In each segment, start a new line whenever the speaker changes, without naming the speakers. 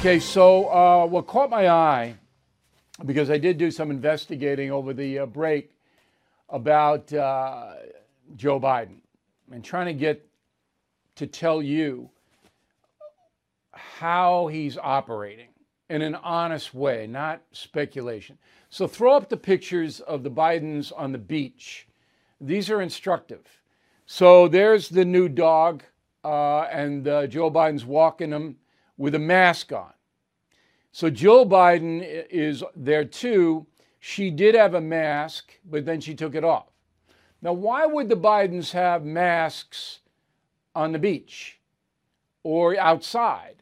Okay, so what caught my eye, because I did do some investigating over the break about Joe Biden and trying to get to tell you how he's operating in an honest way, not speculation. So throw up the pictures of the Bidens on the beach. These are instructive. So there's the new dog, and Joe Biden's walking him with a mask on. So Jill Biden is there too. She did have a mask, but then she took it off. Now, why would the Bidens have masks on the beach or outside?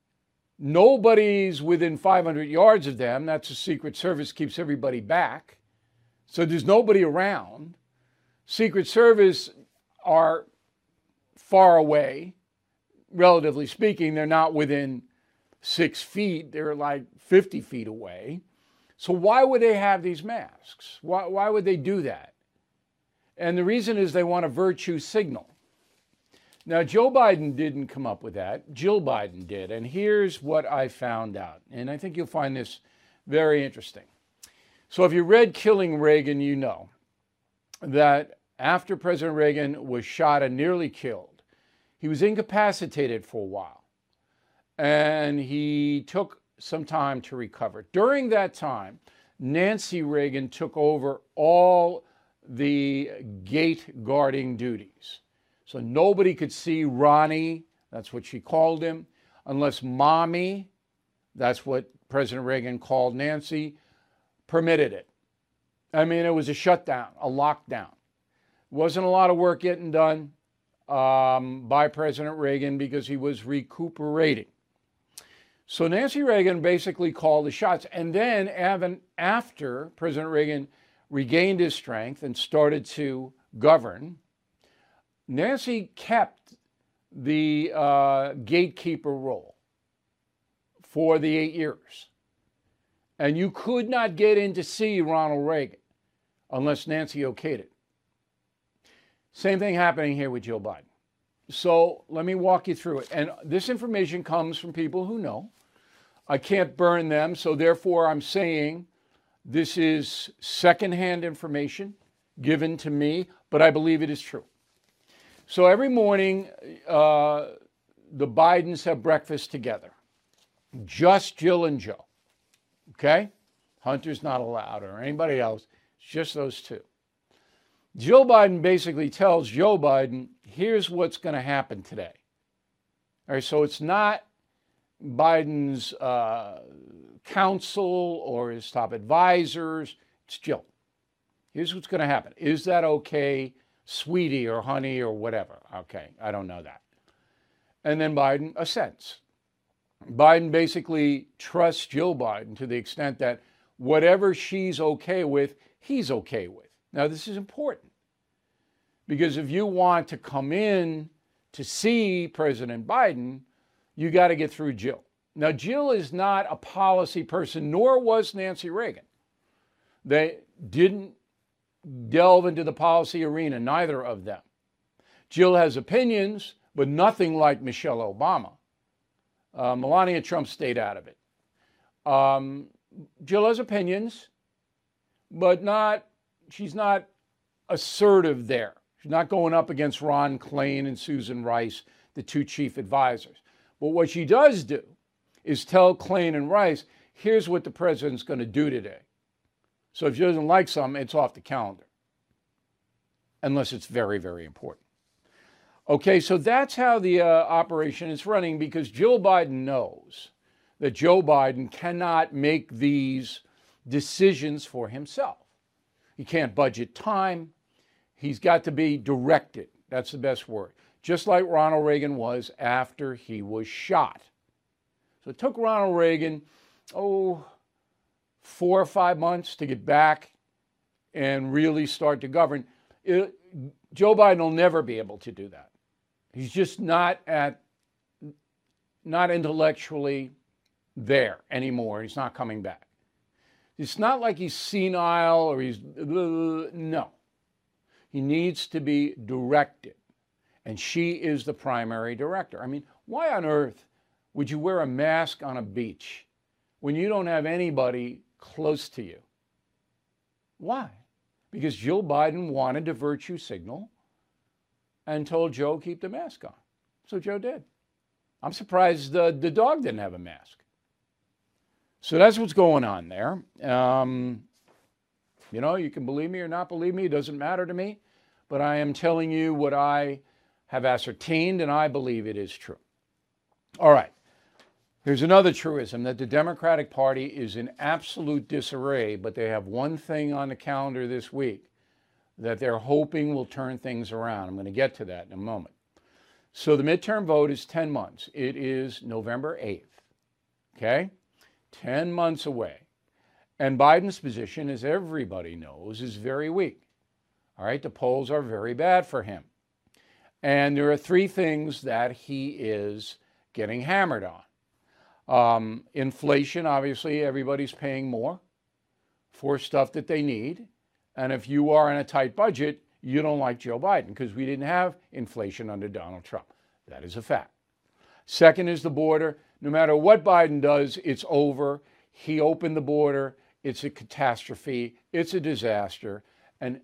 Nobody's within 500 yards of them. That's the Secret Service keeps everybody back. So there's nobody around. Secret Service are far away, relatively speaking. They're not within 6 feet. They're like 50 feet away. So why would they have these masks? Why would they do that? And the reason is they want a virtue signal. Now, Joe Biden didn't come up with that. Jill Biden did. And here's what I found out. And I think you'll find this very interesting. So if you read Killing Reagan, you know that after President Reagan was shot and nearly killed, he was incapacitated for a while. And he took some time to recover. During that time, Nancy Reagan took over all the gate guarding duties. So nobody could see Ronnie, that's what she called him, unless Mommy, that's what President Reagan called Nancy, permitted it. I mean, it was a shutdown, a lockdown. Wasn't a lot of work getting done by President Reagan because he was recuperating. So Nancy Reagan basically called the shots. And then after President Reagan regained his strength and started to govern, Nancy kept the gatekeeper role for the 8 years. And you could not get in to see Ronald Reagan unless Nancy okayed it. Same thing happening here with Joe Biden. So let me walk you through it. And this information comes from people who know. I can't burn them, so therefore I'm saying this is secondhand information given to me, but I believe it is true. So every morning, the Bidens have breakfast together. Just Jill and Joe. Okay? Hunter's not allowed or anybody else. It's just those two. Jill Biden basically tells Joe Biden, here's what's going to happen today. All right, so it's not Biden's counsel or his top advisors. It's Jill. Here's what's going to happen. Is that okay, sweetie or honey or whatever? Okay, I don't know that. And then Biden assents. Biden basically trusts Jill Biden to the extent that whatever she's okay with, he's okay with. Now, this is important because if you want to come in to see President Biden, you got to get through Jill. Now, Jill is not a policy person, nor was Nancy Reagan. They didn't delve into the policy arena, neither of them. Jill has opinions, but nothing like Michelle Obama. Melania Trump stayed out of it. Jill has opinions, but she's not assertive there. She's not going up against Ron Klain and Susan Rice, the two chief advisors. But what she does do is tell Klain and Rice, here's what the president's going to do today. So if she doesn't like something, it's off the calendar. Unless it's very, very important. Okay, so that's how the operation is running because Jill Biden knows that Joe Biden cannot make these decisions for himself. He can't budget time. He's got to be directed. That's the best word. Just like Ronald Reagan was after he was shot. So it took Ronald Reagan, 4 or 5 months to get back and really start to govern. Joe Biden will never be able to do that. He's just not intellectually there anymore. He's not coming back. It's not like he's senile or he's, no. He needs to be directed. And she is the primary director. I mean, why on earth would you wear a mask on a beach when you don't have anybody close to you? Why? Because Jill Biden wanted to virtue signal and told Joe keep the mask on. So Joe did. I'm surprised the dog didn't have a mask. So that's what's going on there. You know, you can believe me or not believe me. It doesn't matter to me. But I am telling you what I have ascertained, and I believe it is true. All right. Here's another truism, that the Democratic Party is in absolute disarray, but they have one thing on the calendar this week that they're hoping will turn things around. I'm going to get to that in a moment. So the midterm vote is 10 months. It is November 8th. Okay? 10 months away. And Biden's position, as everybody knows, is very weak. All right? The polls are very bad for him. And there are three things that he is getting hammered on. Inflation, obviously, everybody's paying more for stuff that they need. And if you are in a tight budget, you don't like Joe Biden because we didn't have inflation under Donald Trump. That is a fact. Second is the border. No matter what Biden does, it's over. He opened the border. It's a catastrophe. It's a disaster. And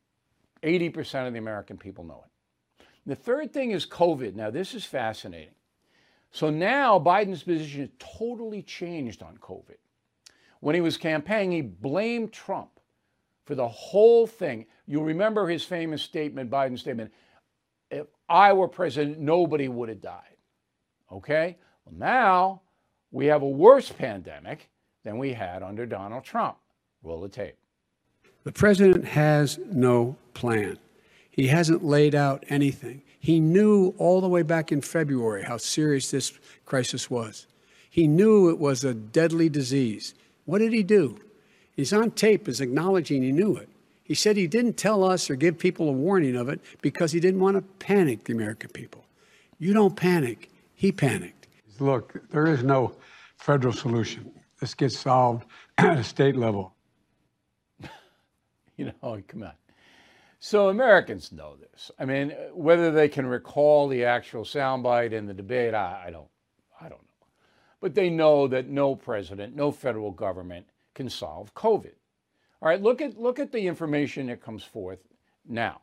80% of the American people know it. The third thing is COVID. Now, this is fascinating. So now Biden's position has totally changed on COVID. When he was campaigning, he blamed Trump for the whole thing. You'll remember his famous statement, Biden's statement, if I were president, nobody would have died. Okay? Well, now we have a worse pandemic than we had under Donald Trump. Roll the tape.
The president has no plan. He hasn't laid out anything. He knew all the way back in February how serious this crisis was. He knew it was a deadly disease. What did he do? He's on tape as acknowledging he knew it. He said he didn't tell us or give people a warning of it because he didn't want to panic the American people. You don't panic. He panicked.
Look, there is no federal solution. This gets solved at a state level.
You know, come on. So Americans know this. I mean, whether they can recall the actual soundbite in the debate, I don't know. But they know that no president, no federal government can solve COVID. All right, look at the information that comes forth now.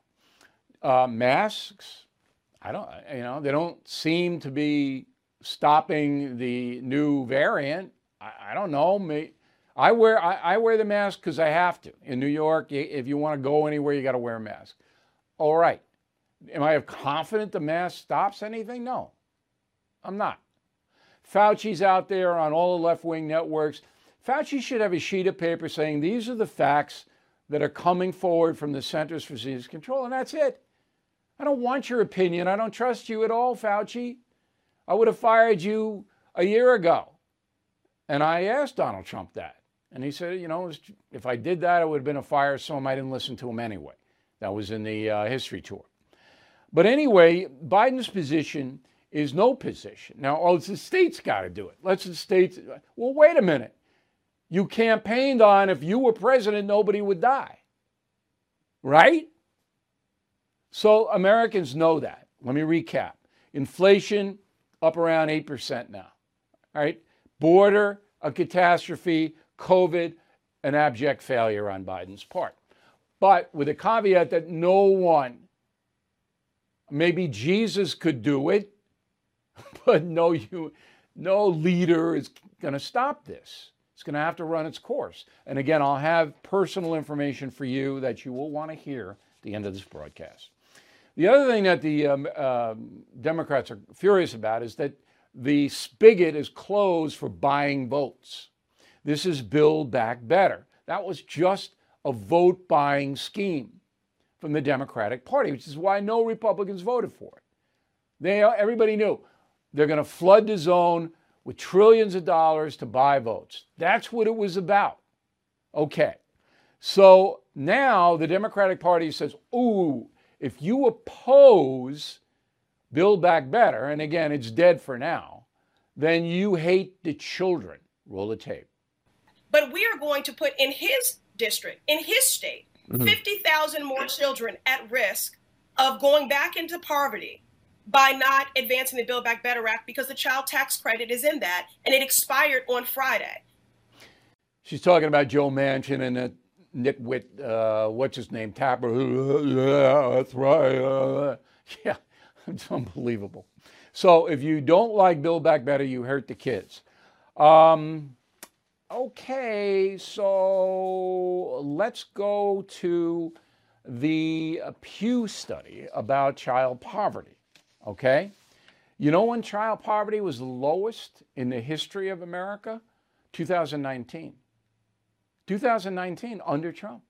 Masks, they don't seem to be stopping the new variant. I don't know. I wear the mask because I have to. In New York, if you want to go anywhere, you got to wear a mask. All right. Am I confident the mask stops anything? No, I'm not. Fauci's out there on all the left-wing networks. Fauci should have a sheet of paper saying these are the facts that are coming forward from the Centers for Disease Control, and that's it. I don't want your opinion. I don't trust you at all, Fauci. I would have fired you a year ago. And I asked Donald Trump that. And he said, if I did that, it would have been a firestorm. I didn't listen to him anyway. That was in the history tour. But anyway, Biden's position is no position. Now, the states got to do it. Let's the states. Well, wait a minute. You campaigned on if you were president, nobody would die. Right? So Americans know that. Let me recap. Inflation up around 8% now. All right? Border, a catastrophe. COVID, an abject failure on Biden's part. But with a caveat that no one, maybe Jesus could do it, but no leader is going to stop this. It's going to have to run its course. And again, I'll have personal information for you that you will want to hear at the end of this broadcast. The other thing that the Democrats are furious about is that the spigot is closed for buying votes. This is Build Back Better. That was just a vote-buying scheme from the Democratic Party, which is why no Republicans voted for it. Everybody knew they're going to flood the zone with trillions of dollars to buy votes. That's what it was about. Okay. So now the Democratic Party says, ooh, if you oppose Build Back Better, and again, it's dead for now, then you hate the children. Roll the tape.
But we are going to put in his district, in his state, 50,000 more children at risk of going back into poverty by not advancing the Build Back Better Act because the child tax credit is in that, and it expired on Friday.
She's talking about Joe Manchin and that nitwit, what's his name, Tapper. Yeah, that's right. Yeah, it's unbelievable. So if you don't like Build Back Better, you hurt the kids. Okay, so let's go to the Pew study about child poverty. Okay? You know when child poverty was the lowest in the history of America? 2019. 2019, under Trump.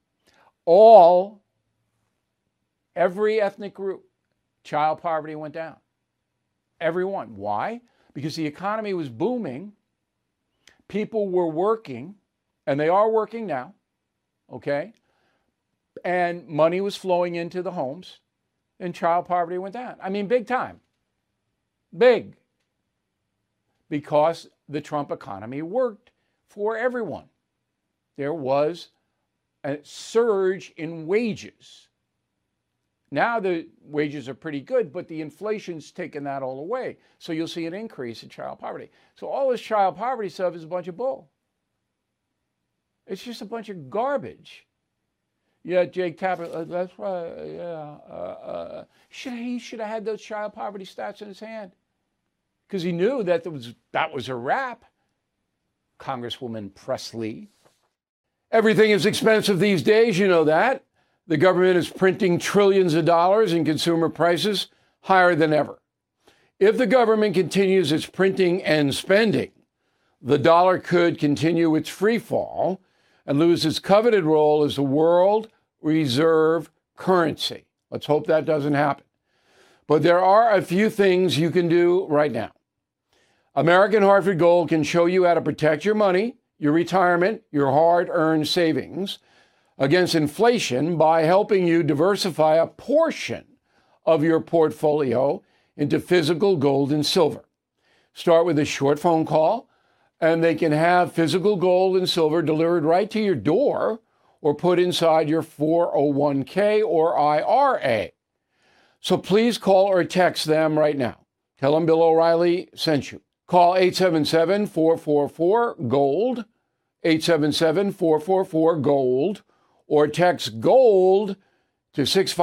Every ethnic group, child poverty went down. Everyone. Why? Because the economy was booming. People were working, and they are working now, okay? And money was flowing into the homes, and child poverty went down. I mean, big time. Big. Because the Trump economy worked for everyone. There was a surge in wages. Now the wages are pretty good, but the inflation's taken that all away. So you'll see an increase in child poverty. So all this child poverty stuff is a bunch of bull. It's just a bunch of garbage. Yeah, Jake Tapper, that's right, yeah. He should have had those child poverty stats in his hand because he knew that was a wrap. Congresswoman Presley. Everything is expensive these days, you know that. The government is printing trillions of dollars and consumer prices higher than ever. If the government continues its printing and spending, the dollar could continue its free fall and lose its coveted role as the world reserve currency. Let's hope that doesn't happen. But there are a few things you can do right now. American Hartford Gold can show you how to protect your money, your retirement, your hard-earned savings against inflation by helping you diversify a portion of your portfolio into physical gold and silver. Start with a short phone call, and they can have physical gold and silver delivered right to your door or put inside your 401k or IRA. So please call or text them right now. Tell them Bill O'Reilly sent you. Call 877-444-GOLD, 877-444-GOLD, or text GOLD to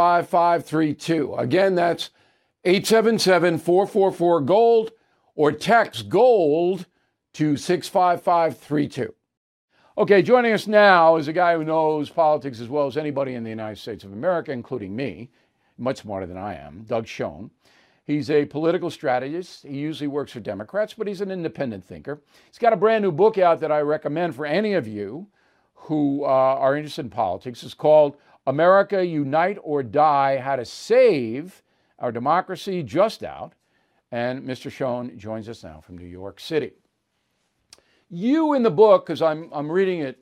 65532. Again, that's 877-444-GOLD, or text GOLD to 65532. Okay, joining us now is a guy who knows politics as well as anybody in the United States of America, including me, much smarter than I am, Doug Schoen. He's a political strategist. He usually works for Democrats, but he's an independent thinker. He's got a brand new book out that I recommend for any of you who are interested in politics. It's called America Unite or Die, How to Save Our Democracy, just out. And Mr. Schoen joins us now from New York City. You in the book, because I'm reading it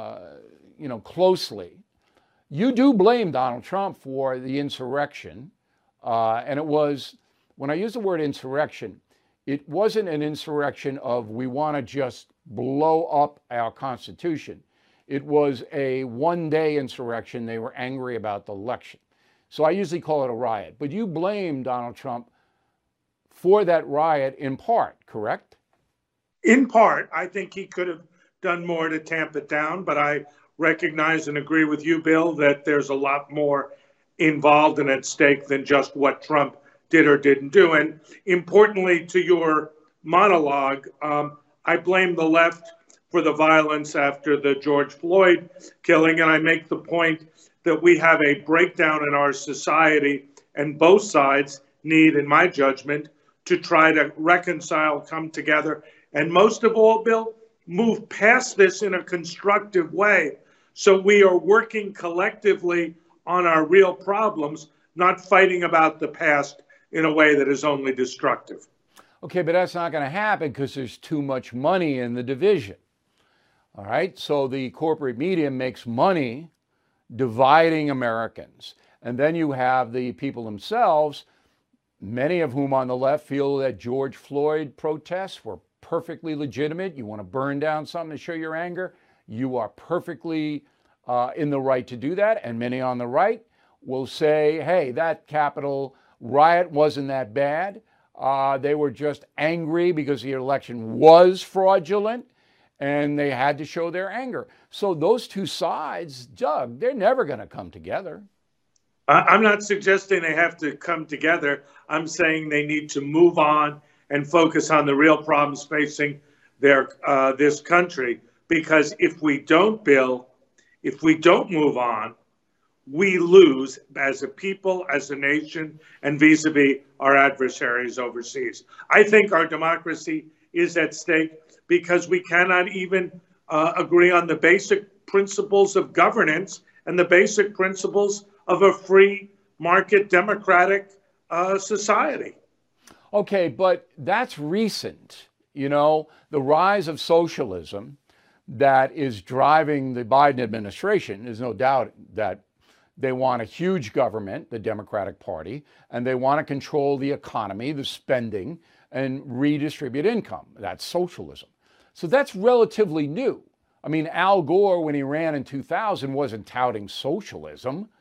closely, you do blame Donald Trump for the insurrection. And it was, when I use the word insurrection, it wasn't an insurrection of we want to just blow up our Constitution. It was a one-day insurrection. They were angry about the election. So I usually call it a riot. But you blame Donald Trump for that riot in part, correct?
In part. I think he could have done more to tamp it down, but I recognize and agree with you, Bill, that there's a lot more involved and at stake than just what Trump did or didn't do. And importantly to your monologue, I blame the left for the violence after the George Floyd killing. And I make the point that we have a breakdown in our society, and both sides need, in my judgment, to try to reconcile, come together, and most of all, Bill, move past this in a constructive way. So we are working collectively on our real problems, not fighting about the past in a way that is only destructive.
Okay, but that's not going to happen because there's too much money in the division. All right, so the corporate media makes money dividing Americans. And then you have the people themselves, many of whom on the left feel that George Floyd protests were perfectly legitimate. You want to burn down something to show your anger, you are perfectly in the right to do that. And many on the right will say, hey, that Capitol riot wasn't that bad. They were just angry because the election was fraudulent, and they had to show their anger. So those two sides, Doug, they're never going to come together.
I'm not suggesting they have to come together. I'm saying they need to move on and focus on the real problems facing this country. Because if we don't, Bill, if we don't move on, we lose as a people, as a nation, and vis-a-vis our adversaries overseas. I think our democracy is at stake because we cannot even agree on the basic principles of governance and the basic principles of a free market democratic society.
Okay, but that's recent. You know, the rise of socialism that is driving the Biden administration. There's no doubt that they want a huge government, the Democratic Party, and they want to control the economy, the spending, and redistribute income. That's socialism. So that's relatively new. I mean, Al Gore, when he ran in 2000, wasn't touting socialism.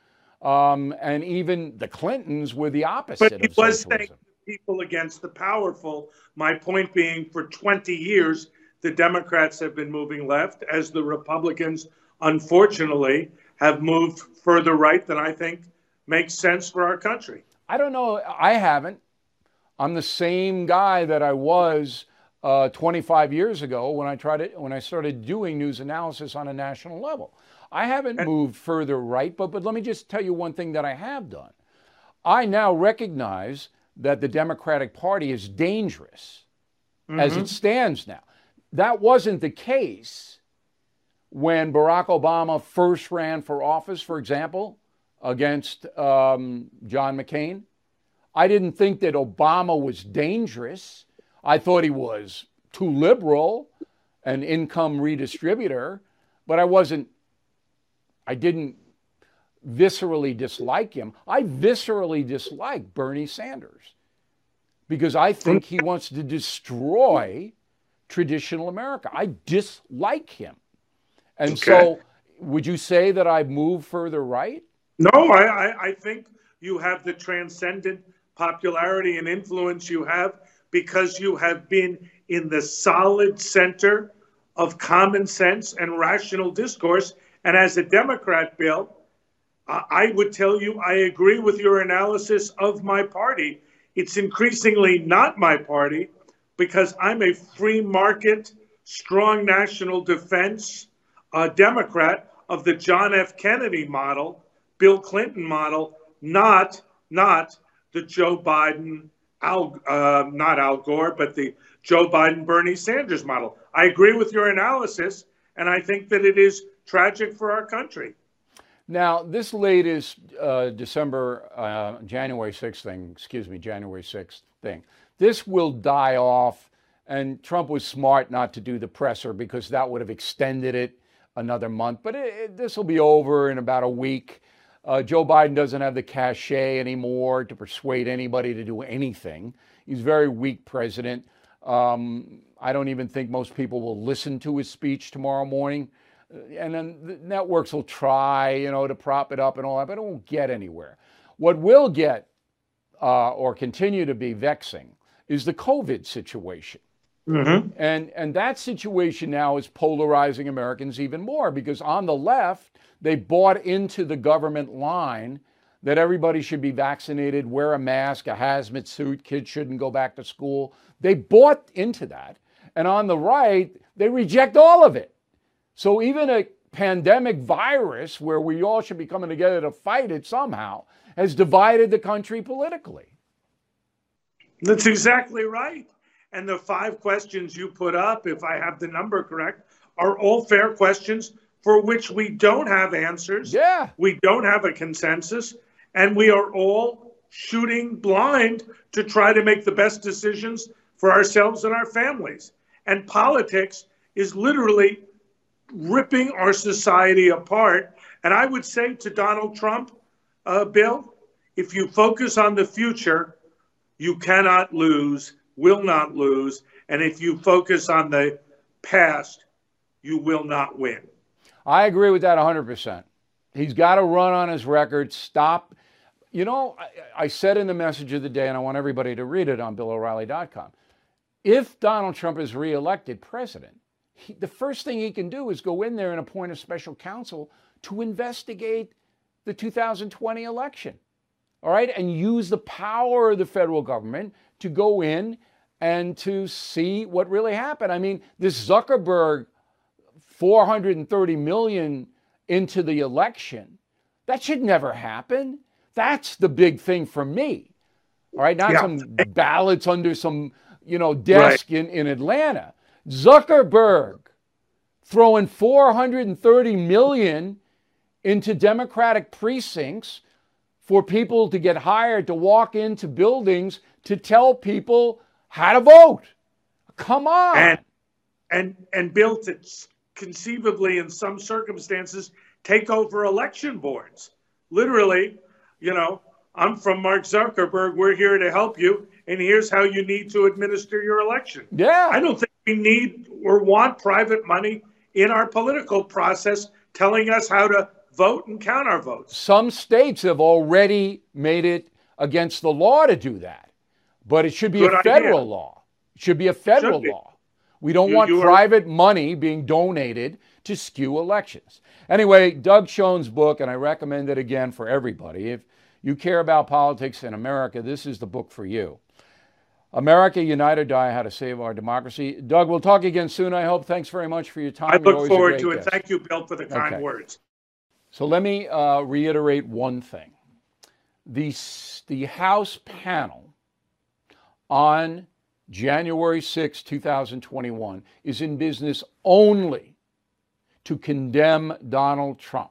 And even the Clintons were the opposite
But he
of
was
socialism.
saying people against the powerful. My point being, for 20 years, the Democrats have been moving left, as the Republicans, unfortunately, have moved further right than I think makes sense for our country.
I don't know. I haven't. I'm the same guy that I was 25 years ago when I started doing news analysis on a national level. I haven't moved further right, but let me just tell you one thing that I have done. I now recognize that the Democratic Party is dangerous as it stands now. That wasn't the case when Barack Obama first ran for office, for example, against John McCain. I didn't think that Obama was dangerous. I thought he was too liberal, an income redistributor, but I didn't viscerally dislike him. I viscerally dislike Bernie Sanders because I think he wants to destroy traditional America. I dislike him. And so would you say that I've moved further right?
No, I think you have the transcendent popularity and influence you have because you have been in the solid center of common sense and rational discourse. And as a Democrat, Bill, I would tell you I agree with your analysis of my party. It's increasingly not my party because I'm a free market, strong national defense Democrat of the John F. Kennedy model, Bill Clinton model, not the Joe Biden, not Al Gore, but the Joe Biden, Bernie Sanders model. I agree with your analysis, and I think that it is tragic for our country.
Now, this latest January 6th thing, this will die off, and Trump was smart not to do the presser because that would have extended it another month, but this will be over in about a week. Joe Biden doesn't have the cachet anymore to persuade anybody to do anything. He's a very weak president. I don't even think most people will listen to his speech tomorrow morning. And then the networks will try, to prop it up and all that, but it won't get anywhere. What will get or continue to be vexing is the COVID situation. Mm-hmm. And that situation now is polarizing Americans even more because on the left, they bought into the government line that everybody should be vaccinated, wear a mask, a hazmat suit, kids shouldn't go back to school. They bought into that. And on the right, they reject all of it. So even a pandemic virus where we all should be coming together to fight it somehow has divided the country politically.
That's exactly right. And the 5 questions you put up, if I have the number correct, are all fair questions for which we don't have answers.
Yeah.
We don't have a consensus. And we are all shooting blind to try to make the best decisions for ourselves and our families. And politics is literally ripping our society apart. And I would say to Donald Trump, Bill, if you focus on the future, you cannot lose, will not lose. And if you focus on the past, you will not win.
I agree with that 100%. He's got to run on his record, stop You know, I said in the message of the day, and I want everybody to read it on BillO'Reilly.com, if Donald Trump is reelected president, the first thing he can do is go in there and appoint a special counsel to investigate the 2020 election. All right, and use the power of the federal government to go in and to see what really happened. I mean, this Zuckerberg $430 million into the election, that should never happen. That's the big thing for me. All right, not some ballots under some, desk in Atlanta. Zuckerberg throwing $430 million into Democratic precincts for people to get hired to walk into buildings to tell people how to vote. Come on.
And Bill, to conceivably in some circumstances take over election boards. Literally, I'm from Mark Zuckerberg. We're here to help you, and here's how you need to administer your election.
Yeah.
I don't think we need or want private money in our political process telling us how to vote and count our votes.
Some states have already made it against the law to do that, but it should be a federal law. It should be a federal law. We don't want private money being donated to skew elections. Anyway, Doug Schoen's book, and I recommend it again for everybody. If you care about politics in America, this is the book for you. America, Unite or Die, How to Save Our Democracy. Doug, we'll talk again soon, I hope. Thanks very much for your time.
I look forward to it. Thank you, Bill, for the kind words.
So let me reiterate one thing. The House panel on January 6, 2021 is in business only to condemn Donald Trump,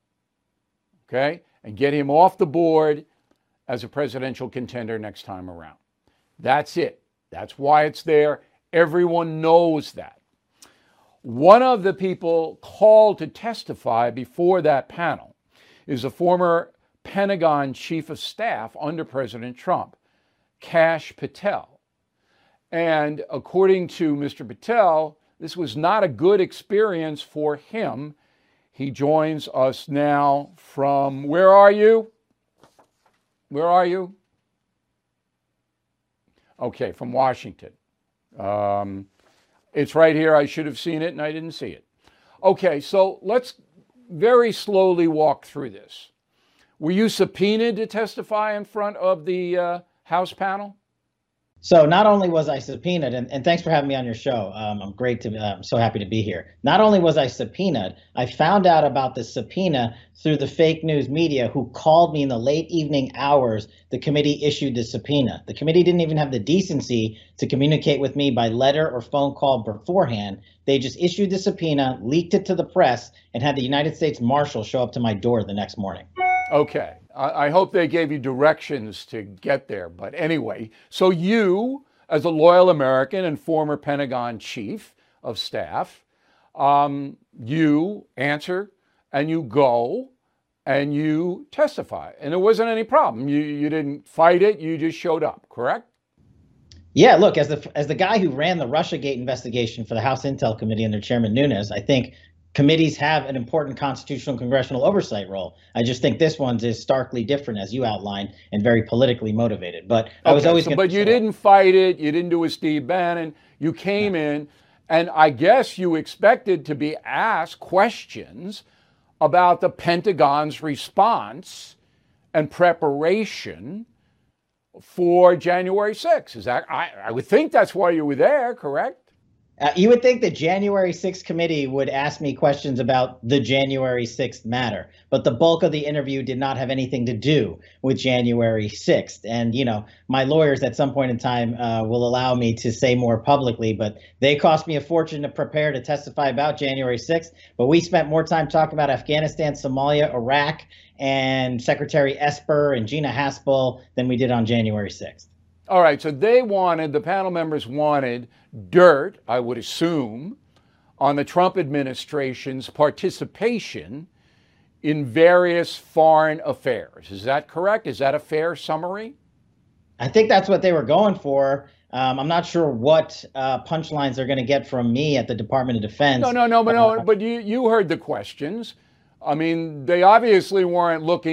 okay, and get him off the board as a presidential contender next time around. That's it. That's why it's there. Everyone knows that. One of the people called to testify before that panel is a former Pentagon chief of staff under President Trump, Kash Patel. And according to Mr. Patel, this was not a good experience for him. He joins us now from, where are you? Where are you? Okay, from Washington. It's right here. I should have seen it and I didn't see it. Okay, so let's very slowly walk through this. Were you subpoenaed to testify in front of the House panel?
So not only was I subpoenaed, and thanks for having me on your show. I'm so happy to be here. Not only was I subpoenaed, I found out about the subpoena through the fake news media who called me in the late evening hours. The committee issued the subpoena. The committee didn't even have the decency to communicate with me by letter or phone call beforehand. They just issued the subpoena, leaked it to the press, and had the United States Marshal show up to my door the next morning.
Okay. I hope they gave you directions to get there. But anyway, so you, as a loyal American and former Pentagon chief of staff, you answer and you go and you testify. And there wasn't any problem. You didn't fight it. You just showed up, correct?
Yeah, look, as the guy who ran the Russiagate investigation for the House Intel Committee under Chairman Nunes, I think committees have an important constitutional and congressional oversight role. I just think this one's is starkly different, as you outlined, and very politically motivated. But I was always.
But you didn't fight it. You didn't do a Steve Bannon. You came in, and I guess you expected to be asked questions about the Pentagon's response and preparation for January 6th. Is that? I would think that's why you were there, correct?
You would think the January 6th committee would ask me questions about the January 6th matter, but the bulk of the interview did not have anything to do with January 6th. And, my lawyers at some point in time will allow me to say more publicly, but they cost me a fortune to prepare to testify about January 6th. But we spent more time talking about Afghanistan, Somalia, Iraq, and Secretary Esper and Gina Haspel than we did on January 6th.
All right, so the panel members wanted dirt, I would assume, on the Trump administration's participation in various foreign affairs. Is that correct? Is that a fair summary?
I think that's what they were going for. I'm not sure what punchlines they're going to get from me at the Department of Defense.
But you heard the questions. I mean, they obviously weren't looking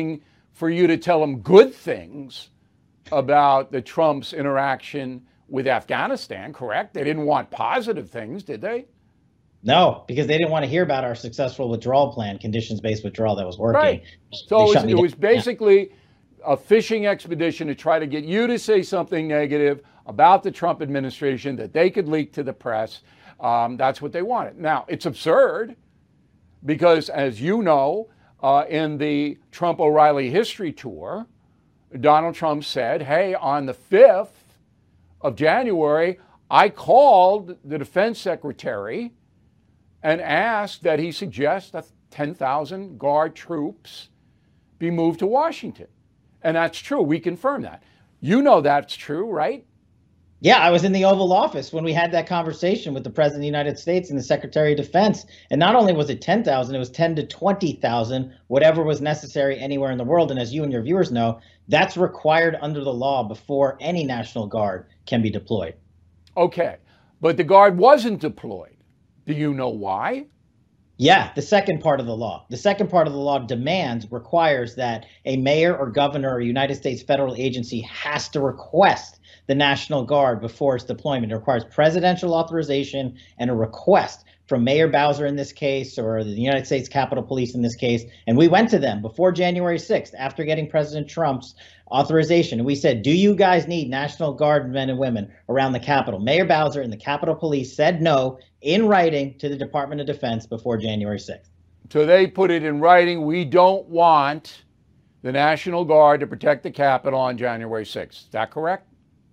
for you to tell them good things about the Trump's interaction with Afghanistan, correct? They didn't want positive things, did they?
No, because they didn't want to hear about our successful withdrawal plan, conditions-based withdrawal that was working.
Right. So it was basically a fishing expedition to try to get you to say something negative about the Trump administration that they could leak to the press. That's what they wanted. Now, it's absurd because, as you know, in the Trump-O'Reilly history tour, Donald Trump said, hey, on the 5th of January, I called the defense secretary and asked that he suggest that 10,000 Guard troops be moved to Washington. And that's true. We confirm that. You know that's true, right?
Yeah, I was in the Oval Office when we had that conversation with the President of the United States and the Secretary of Defense. And not only was it 10,000, it was 10 to 20,000, whatever was necessary anywhere in the world. And as you and your viewers know, that's required under the law before any National Guard can be deployed.
Okay, but the Guard wasn't deployed. Do you know why?
Yeah, the second part of the law. The second part of the law requires that a mayor or governor or United States federal agency has to request the National Guard before its deployment. It requires presidential authorization and a request from Mayor Bowser in this case, or the United States Capitol Police in this case. And we went to them before January 6th, after getting President Trump's authorization. And we said, do you guys need National Guard men and women around the Capitol? Mayor Bowser and the Capitol Police said no in writing to the Department of Defense before January 6th.
So they put it in writing, we don't want the National Guard to protect the Capitol on January 6th. Is that correct?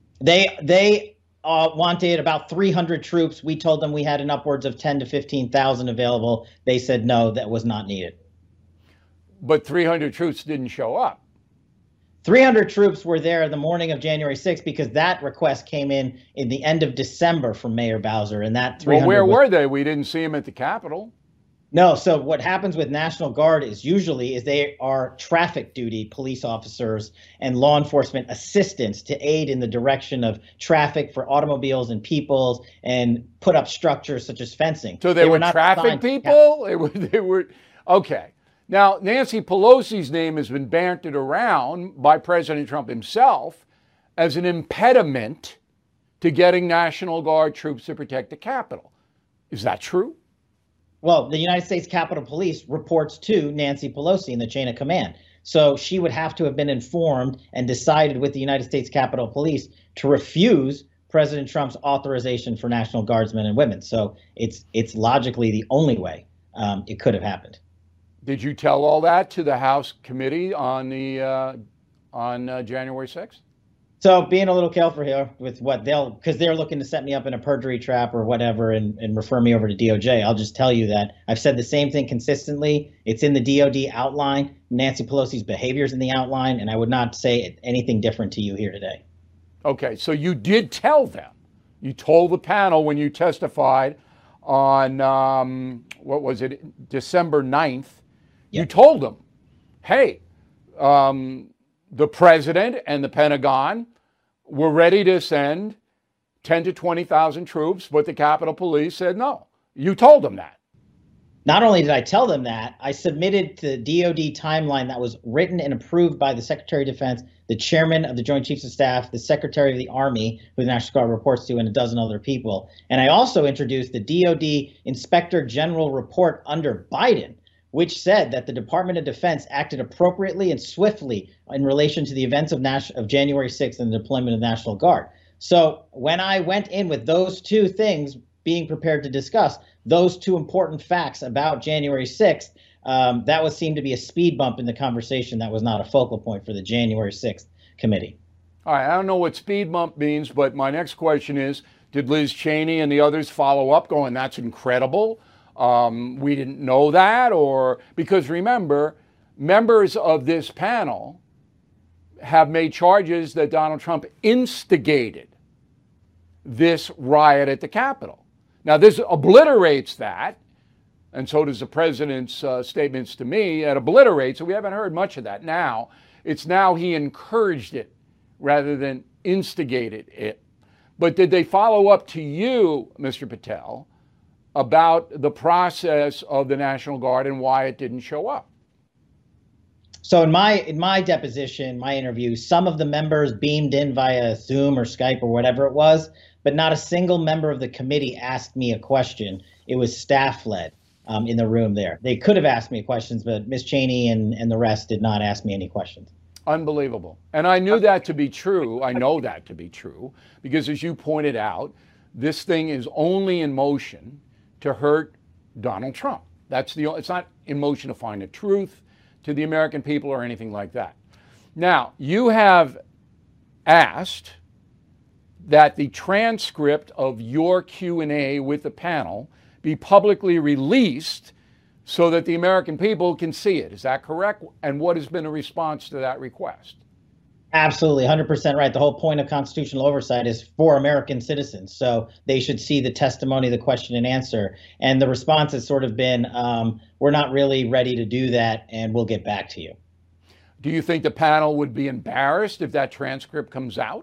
They wanted about 300 troops. We told them we had an upwards of 10 to 15,000 available. They said no, that was not needed.
But 300 troops didn't show up.
300 troops were there the morning of January 6th because that request came in the end of December from Mayor Bowser. And that 300
Well, where were they? We didn't see them at the Capitol.
No, so what happens with National Guard is they are traffic duty police officers and law enforcement assistants to aid in the direction of traffic for automobiles and people and put up structures such as fencing.
So they were
not
traffic people? They were, okay. Now, Nancy Pelosi's name has been bantered around by President Trump himself as an impediment to getting National Guard troops to protect the Capitol. Is that true?
Well, the United States Capitol Police reports to Nancy Pelosi in the chain of command. So she would have to have been informed and decided with the United States Capitol Police to refuse President Trump's authorization for National Guardsmen and women. So it's logically the only way it could have happened.
Did you tell all that to the House committee on January 6th?
So being a little careful here with what because they're looking to set me up in a perjury trap or whatever and refer me over to DOJ. I'll just tell you that I've said the same thing consistently. It's in the DOD outline. Nancy Pelosi's behaviors in the outline, and I would not say anything different to you here today.
Okay, so you did tell them. You told the panel when you testified on, December 9th. You told them, hey, the president and the Pentagon were ready to send 10 to 20,000 troops, but the Capitol Police said no. You told them that.
Not only did I tell them that, I submitted the DOD timeline that was written and approved by the Secretary of Defense, the Chairman of the Joint Chiefs of Staff, the Secretary of the Army, who the National Guard reports to, and a dozen other people. And I also introduced the DOD Inspector General report under Biden, which said that the Department of Defense acted appropriately and swiftly in relation to the events of January 6th and the deployment of National Guard. So when I went in with those two things being prepared to discuss, those two important facts about January 6th, that would seem to be a speed bump in the conversation that was not a focal point for the January 6th committee.
All right, I don't know what speed bump means, but my next question is, did Liz Cheney and the others follow up going, that's incredible? We didn't know that, or because remember, members of this panel have made charges that Donald Trump instigated this riot at the Capitol. Now, this obliterates that, and so does the president's statements to me. It obliterates, so we haven't heard much of that now. It's now he encouraged it rather than instigated it. But did they follow up to you, Mr. Patel, about the process of the National Guard and why it didn't show up?
So in my deposition, my interview, some of the members beamed in via Zoom or Skype or whatever it was, but not a single member of the committee asked me a question. It was staff-led in the room there. They could have asked me questions, but Ms. Cheney and the rest did not ask me any questions.
Unbelievable. And I knew that to be true. I know that to be true because, as you pointed out, this thing is only in motion to hurt Donald Trump. It's not in motion to find the truth to the American people or anything like that. Now, you have asked that the transcript of your Q&A with the panel be publicly released so that the American people can see it. Is that correct? And what has been a response to that request?
Absolutely, 100% right. The whole point of constitutional oversight is for American citizens. So they should see the testimony, the question and answer. And the response has sort of been, we're not really ready to do that, and we'll get back to you.
Do you think the panel would be embarrassed if that transcript comes out?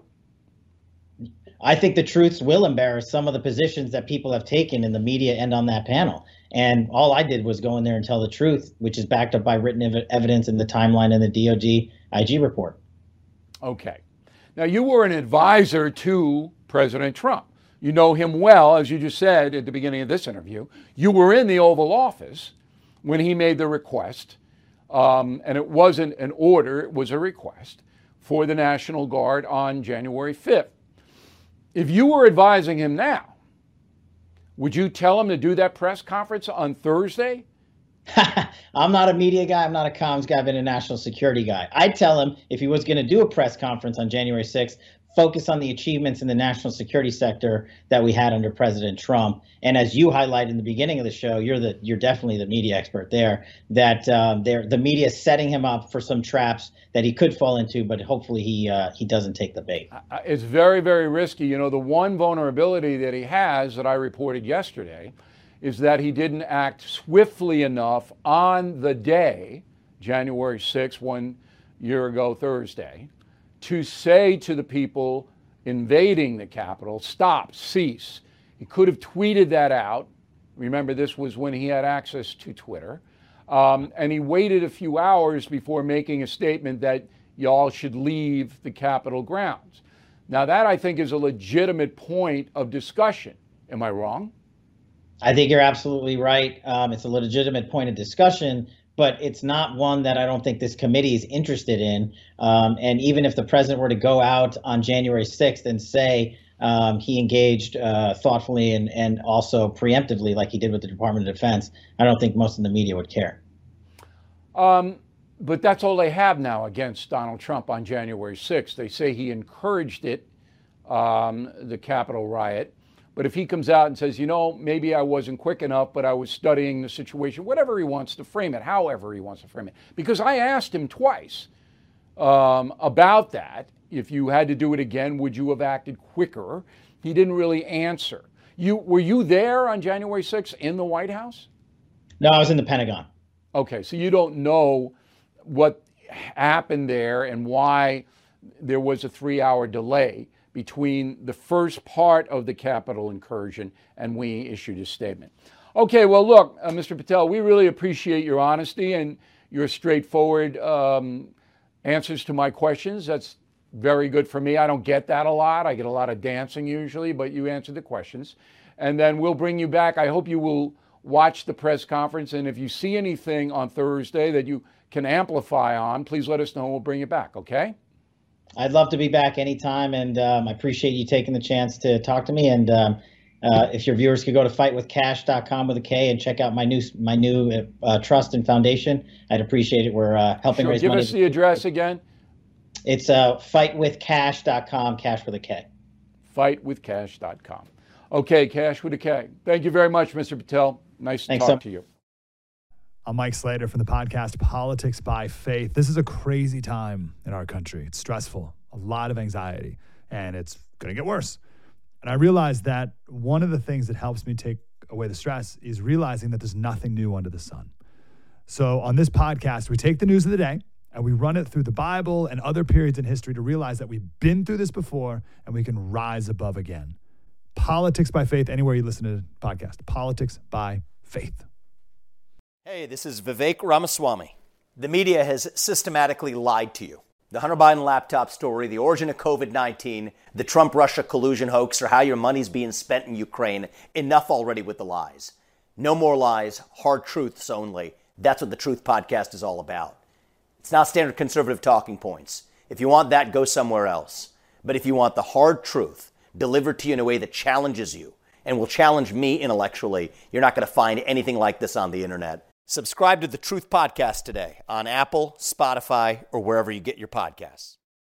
I think the truths will embarrass some of the positions that people have taken in the media and on that panel. And all I did was go in there and tell the truth, which is backed up by written evidence in the timeline in the DOJ IG report.
Okay. Now, you were an advisor to President Trump. You know him well, as you just said at the beginning of this interview. You were in the Oval Office when he made the request, and it wasn't an order, it was a request for the National Guard on January 5th. If you were advising him now, would you tell him to do that press conference on Thursday?
I'm not a media guy. I'm not a comms guy. I've been a national security guy. I'd tell him if he was going to do a press conference on January 6th, focus on the achievements in the national security sector that we had under President Trump. And as you highlighted in the beginning of the show, you're definitely the media expert there, that the media is setting him up for some traps that he could fall into, but hopefully he doesn't take the bait.
It's very, very risky. You know, the one vulnerability that he has that I reported yesterday is that he didn't act swiftly enough on the day, January 6th, 1 year ago Thursday, to say to the people invading the Capitol, stop, cease. He could have tweeted that out. Remember, this was when he had access to Twitter. And he waited a few hours before making a statement that y'all should leave the Capitol grounds. Now, that I think is a legitimate point of discussion. Am I wrong?
I think you're absolutely right. It's a legitimate point of discussion, but it's not one that I don't think this committee is interested in. And even if the president were to go out on January 6th and say he engaged thoughtfully and also preemptively, like he did with the Department of Defense, I don't think most of the media would care.
But that's all they have now against Donald Trump on January 6th. They say he encouraged it, the Capitol riot. But if he comes out and says, you know, maybe I wasn't quick enough, but I was studying the situation, whatever he wants to frame it, however he wants to frame it. Because I asked him twice about that. If you had to do it again, would you have acted quicker? He didn't really answer. Were you there on January 6th in the White House?
No, I was in the Pentagon.
Okay, so you don't know what happened there and why there was a 3-hour delay between the first part of the Capitol incursion and when he issued his statement. Okay, well, look, Mr. Patel, we really appreciate your honesty and your straightforward answers to my questions. That's very good for me. I don't get that a lot. I get a lot of dancing usually, but you answered the questions. And then we'll bring you back. I hope you will watch the press conference. And if you see anything on Thursday that you can amplify on, please let us know and we'll bring you back, okay?
I'd love to be back anytime, and I appreciate you taking the chance to talk to me. And if your viewers could go to fightwithcash.com with a K and check out my new trust and foundation, I'd appreciate it. We're helping raise money.
Give us the address again.
It's fightwithcash.com, cash with a K.
Fightwithcash.com. Okay, cash with a K. Thank you very much, Mr. Patel. Nice to talk to you.
I'm Mike Slater from the podcast Politics by Faith. This is a crazy time in our country. It's stressful, a lot of anxiety, and it's going to get worse. And I realized that one of the things that helps me take away the stress is realizing that there's nothing new under the sun. So on this podcast, we take the news of the day and we run it through the Bible and other periods in history to realize that we've been through this before and we can rise above again. Politics by Faith, anywhere you listen to the podcast. Politics by Faith.
Hey, this is Vivek Ramaswamy. The media has systematically lied to you. The Hunter Biden laptop story, the origin of COVID-19, the Trump-Russia collusion hoax, or how your money's being spent in Ukraine. Enough already with the lies. No more lies, hard truths only. That's what the Truth Podcast is all about. It's not standard conservative talking points. If you want that, go somewhere else. But if you want the hard truth delivered to you in a way that challenges you and will challenge me intellectually, you're not going to find anything like this on the internet. Subscribe to the Truth Podcast today on Apple, Spotify, or wherever you get your podcasts.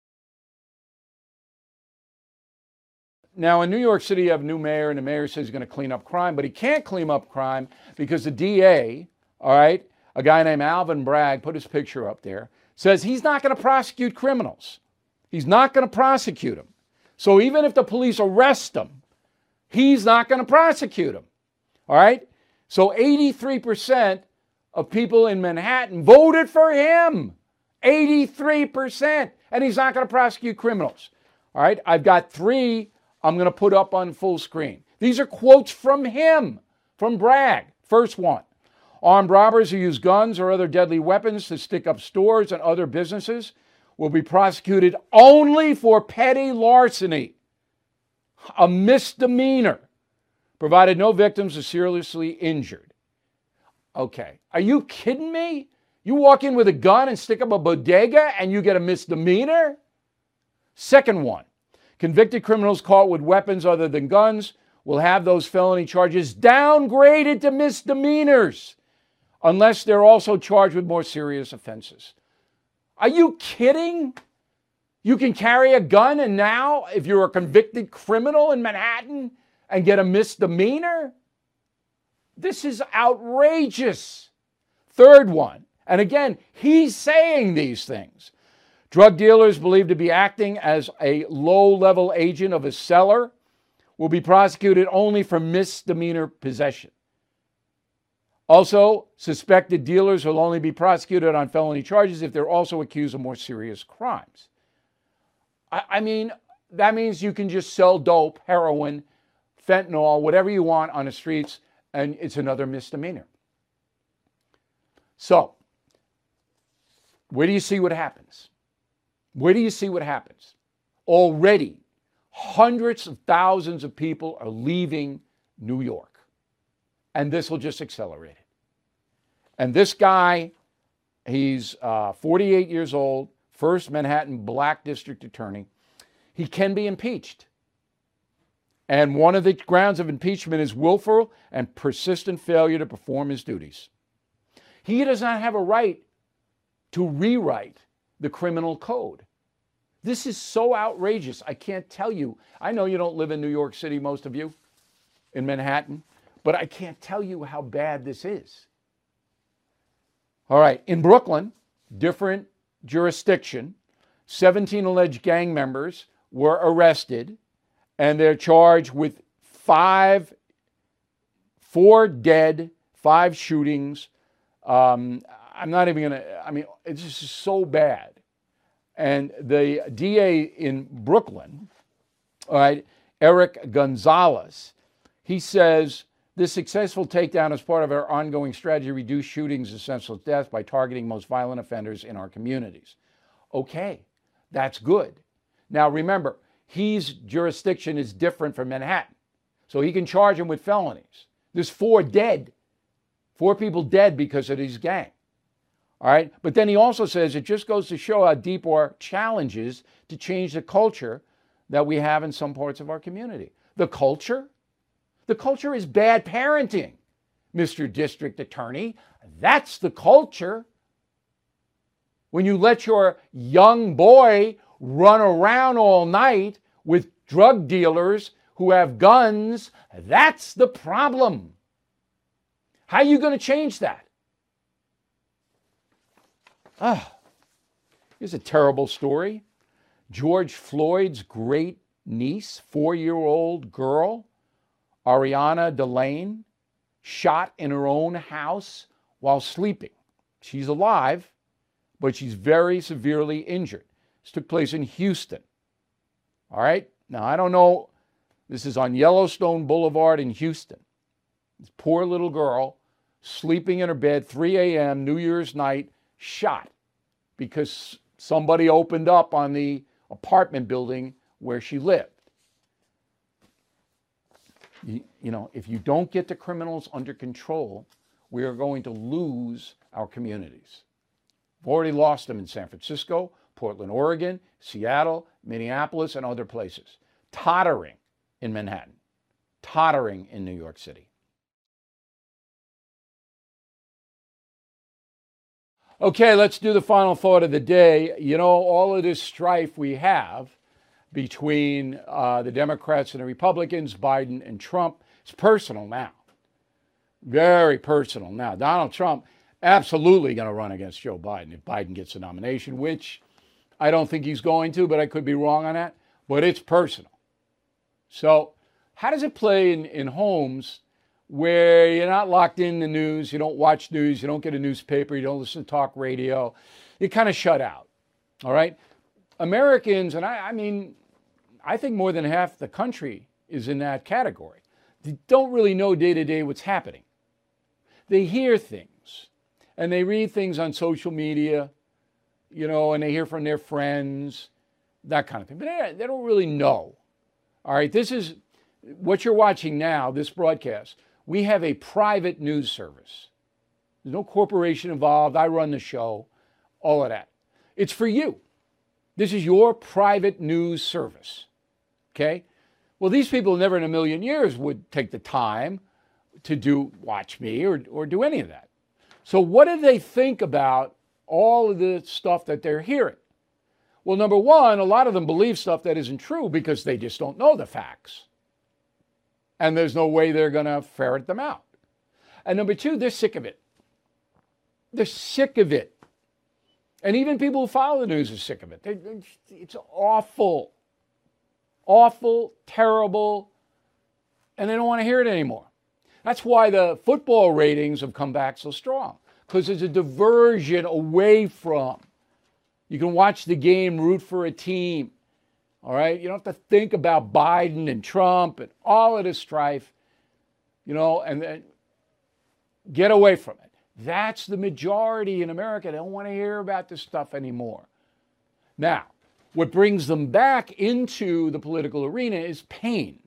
Now, in New York City, you have a new mayor, and the mayor says he's going to clean up crime, but he can't clean up crime because the DA, all right, a guy named Alvin Bragg, put his picture up there, says he's not going to prosecute criminals. He's not going to prosecute them. So even if the police arrest them, he's not going to prosecute them. All right? So 83% of people in Manhattan voted for him. 83%. And he's not going to prosecute criminals. All right? I've got 3 I'm going to put up on full screen. These are quotes from him, from Bragg. First one. Armed robbers who use guns or other deadly weapons to stick up stores and other businesses will be prosecuted only for petty larceny, a misdemeanor, provided no victims are seriously injured. Okay, are you kidding me? You walk in with a gun and stick up a bodega and you get a misdemeanor? Second one, convicted criminals caught with weapons other than guns will have those felony charges downgraded to misdemeanors unless they're also charged with more serious offenses. Are you kidding? You can carry a gun and now, if you're a convicted criminal in Manhattan, and get a misdemeanor? This is outrageous. Third one, and again, he's saying these things. Drug dealers believed to be acting as a low-level agent of a seller will be prosecuted only for misdemeanor possession. Also, suspected dealers will only be prosecuted on felony charges if they're also accused of more serious crimes. I mean, that means you can just sell dope, heroin, fentanyl, whatever you want on the streets, and it's another misdemeanor. So, where do you see what happens? Where do you see what happens? Already, hundreds of thousands of people are leaving New York. And this will just accelerate it. And this guy, he's 48 years old, first Manhattan Black District Attorney. He can be impeached. And one of the grounds of impeachment is willful and persistent failure to perform his duties. He does not have a right to rewrite the criminal code. This is so outrageous. I can't tell you. I know you don't live in New York City, most of you, in Manhattan. But I can't tell you how bad this is. All right, in Brooklyn, different jurisdiction, 17 alleged gang members were arrested, and they're charged with 4 dead, 5 shootings. I'm not even going to, it's just so bad. And the DA in Brooklyn, all right, Eric Gonzalez, he says, this successful takedown is part of our ongoing strategy to reduce shootings and senseless deaths by targeting most violent offenders in our communities. Okay, that's good. Now remember, his jurisdiction is different from Manhattan. So he can charge him with felonies. There's 4 dead. 4 people dead because of his gang. All right, but then he also says it just goes to show how deep our challenge is to change the culture that we have in some parts of our community. The culture? The culture is bad parenting, Mr. District Attorney. That's the culture. When you let your young boy run around all night with drug dealers who have guns, that's the problem. How are you going to change that? Here's a terrible story. George Floyd's great niece, 4-year-old girl, Ariana Delane, shot in her own house while sleeping. She's alive, but she's very severely injured. This took place in Houston. All right? Now, I don't know. This is on Yellowstone Boulevard in Houston. This poor little girl sleeping in her bed, 3 a.m., New Year's night, shot because somebody opened up on the apartment building where she lived. You know, if you don't get the criminals under control, we are going to lose our communities. We've already lost them in San Francisco, Portland, Oregon, Seattle, Minneapolis, and other places. Tottering in Manhattan. Tottering in New York City. Okay, let's do the final thought of the day. You know, all of this strife we have between the Democrats and the Republicans, Biden and Trump, it's personal now. Very personal now. Donald Trump absolutely going to run against Joe Biden if Biden gets the nomination, which I don't think he's going to, but I could be wrong on that. But it's personal. So how does it play in homes where you're not locked in the news, you don't watch news, you don't get a newspaper, you don't listen to talk radio, you're kind of shut out, all right? Americans, and I mean, I think more than half the country is in that category. They don't really know day to day what's happening. They hear things, and they read things on social media, you know, and they hear from their friends, that kind of thing. But they don't really know, all right? This is what you're watching now, this broadcast. We have a private news service. There's no corporation involved. I run the show, all of that. It's for you. This is your private news service, okay? Well, these people never in a million years would take the time to watch me or do any of that. So what do they think about all of the stuff that they're hearing? Well, number one, a lot of them believe stuff that isn't true because they just don't know the facts. And there's no way they're going to ferret them out. And number two, they're sick of it. They're sick of it. And even people who follow the news are sick of it. It's awful. Awful, terrible, and they don't want to hear it anymore. That's why the football ratings have come back so strong, because there's a diversion away from. You can watch the game, root for a team. All right, you don't have to think about Biden and Trump and all of this strife, you know, and then get away from it. That's the majority in America. They don't want to hear about this stuff anymore. Now, what brings them back into the political arena is pain.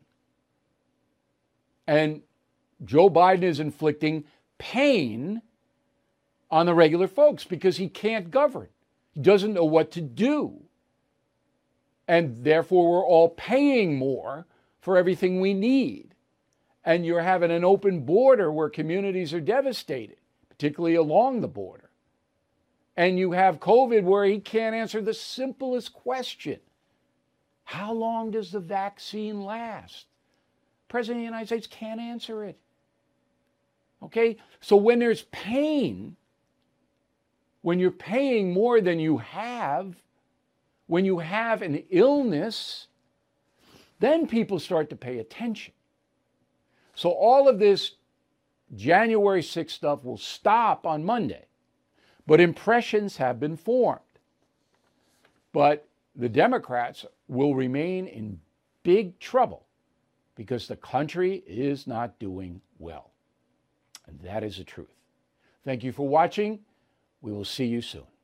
And Joe Biden is inflicting pain on the regular folks because he can't govern. He doesn't know what to do. And therefore, we're all paying more for everything we need. And you're having an open border where communities are devastated, particularly along the border. And you have COVID where he can't answer the simplest question. How long does the vaccine last? The President of the United States can't answer it. Okay? So when there's pain, when you're paying more than you have, when you have an illness, then people start to pay attention. So all of this January 6th stuff will stop on Monday. But impressions have been formed. But the Democrats will remain in big trouble because the country is not doing well. And that is the truth. Thank you for watching. We will see you soon.